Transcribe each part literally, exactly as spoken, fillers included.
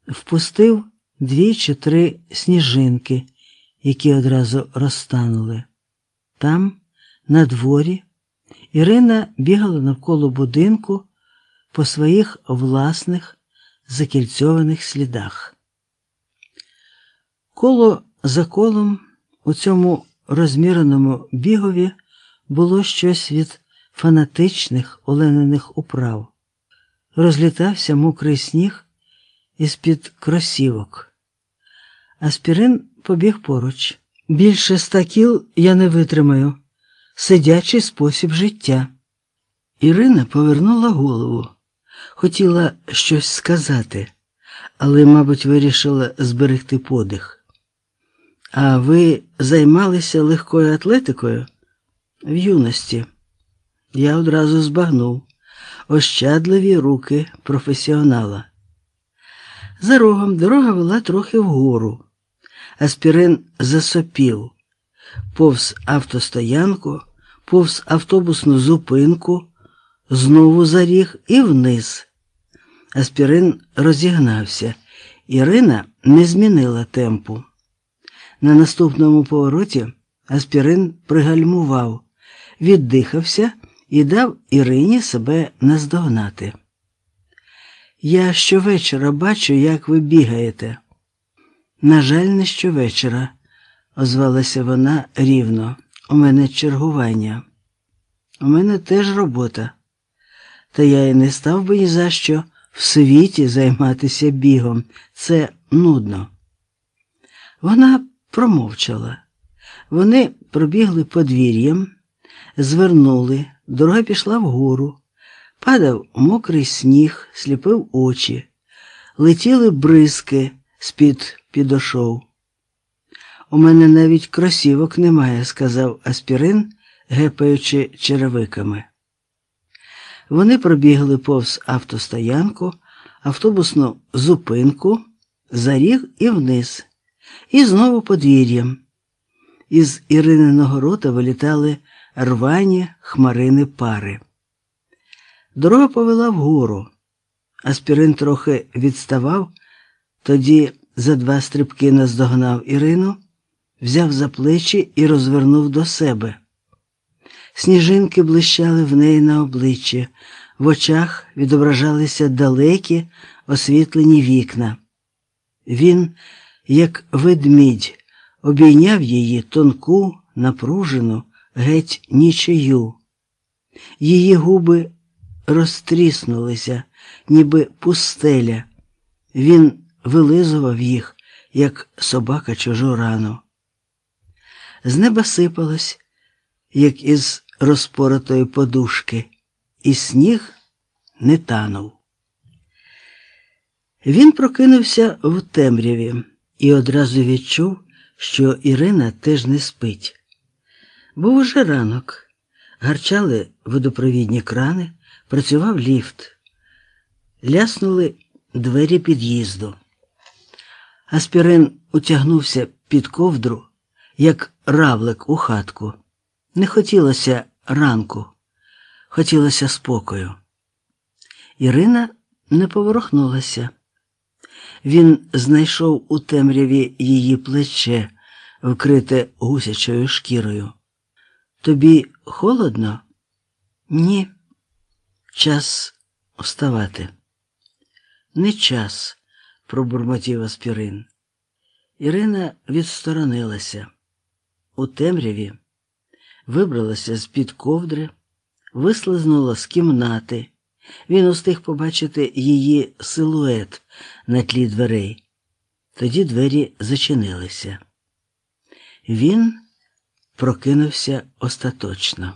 впустив дві чи три сніжинки, які одразу розтанули. Там, на дворі, Ірина бігала навколо будинку по своїх власних закільцьованих слідах. Коло за колом у цьому розміреному бігові було щось від фанатичних олениних управ. Розлітався мокрий сніг із-під кросівок. Аспірин побіг поруч. Більше ста кіл я не витримаю. Сидячий спосіб життя. Ірина повернула голову. Хотіла щось сказати, але, мабуть, вирішила зберегти подих. А ви займалися легкою атлетикою? В юності. Я одразу збагнув. Ощадливі руки професіонала. За рогом дорога вела трохи вгору. Аспірин засопів. Повз автостоянку, повз автобусну зупинку, знову за ріг і вниз. Аспірин розігнався. Ірина не змінила темпу. На наступному повороті Аспірин пригальмував, віддихався і дав Ірині себе наздогнати. «Я щовечора бачу, як ви бігаєте». «На жаль, не щовечора», – озвалася вона рівно. «У мене чергування. У мене теж робота. Та я й не став би ні за що в світі займатися бігом. Це нудно». Вона промовчала. Вони пробігли подвір'ям, звернули, дорога пішла вгору. Падав мокрий сніг, сліпив очі. Летіли бризки з-під підошов. «У мене навіть кросівок немає», – сказав Аспірин, гепаючи черевиками. Вони пробігли повз автостоянку, автобусну зупинку, за ріг і вниз. І знову подвір'ям. Із Ірининого рота вилітали рвані хмарини пари. Дорога повела вгору. Аспірин трохи відставав, тоді за два стрибки наздогнав Ірину, взяв за плечі і розвернув до себе. Сніжинки блищали в неї на обличчі, в очах відображалися далекі освітлені вікна. Він, як ведмідь, обійняв її тонку, напружену, геть нічию. Її губи розтріснулися, ніби пустеля. Він вилизував їх, як собака чужу рану. З неба сипалось, як із розпоротої подушки, і сніг не танув. Він прокинувся в темряві і одразу відчув, що Ірина теж не спить. Був уже ранок, гарчали водопровідні крани, працював ліфт. Ляснули двері під'їзду. Аспірин утягнувся під ковдру, як равлик у хатку. Не хотілося ранку, хотілося спокою. Ірина не поворухнулася. Він знайшов у темряві її плече, вкрите гусячою шкірою. «Тобі холодно?» «Ні. Час вставати». «Не час», – пробурмотів Аспірин. Ірина відсторонилася. У темряві вибралася з-під ковдри, вислизнула з кімнати. Він устиг побачити її силует на тлі дверей. Тоді двері зачинилися. Він прокинувся остаточно.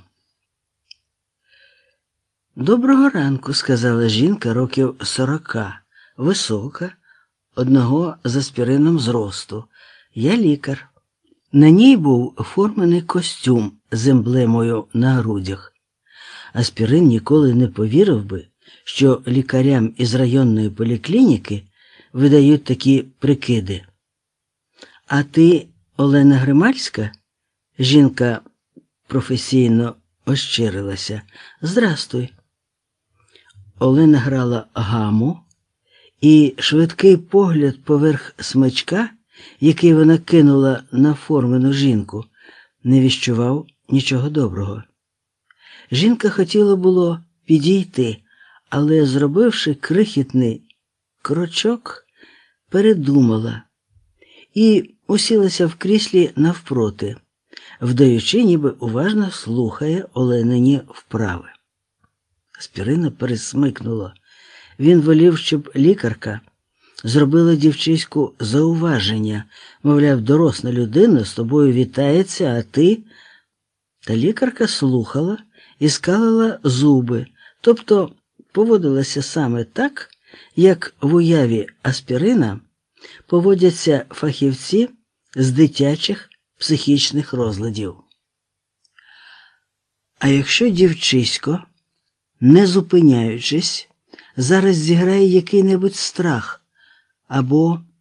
«Доброго ранку», – сказала жінка років сорока, висока, одного з Аспірином зросту. «Я лікар». На ній був формений костюм з емблемою на грудях. Аспірин ніколи не повірив би, що лікарям із районної поліклініки видають такі прикиди. «А ти Олена Гримальська?» Жінка професійно ощирилася. «Здрастуй». Олена грала гаму, і швидкий погляд поверх смичка, який вона кинула на формену жінку, не віщував нічого доброго. Жінка хотіла було підійти, але, зробивши крихітний крочок, передумала і усілася в кріслі навпроти, вдаючи, ніби уважно слухає Оленині вправи. Спірина пересмикнула. Він волів, щоб лікарка зробила дівчиську зауваження, мовляв, доросла людина з тобою вітається, а ти... Та лікарка слухала і скалила зуби, тобто поводилася саме так, як в уяві Аспірина поводяться фахівці з дитячих психічних розладів. А якщо дівчисько, не зупиняючись, зараз зіграє який-небудь страх або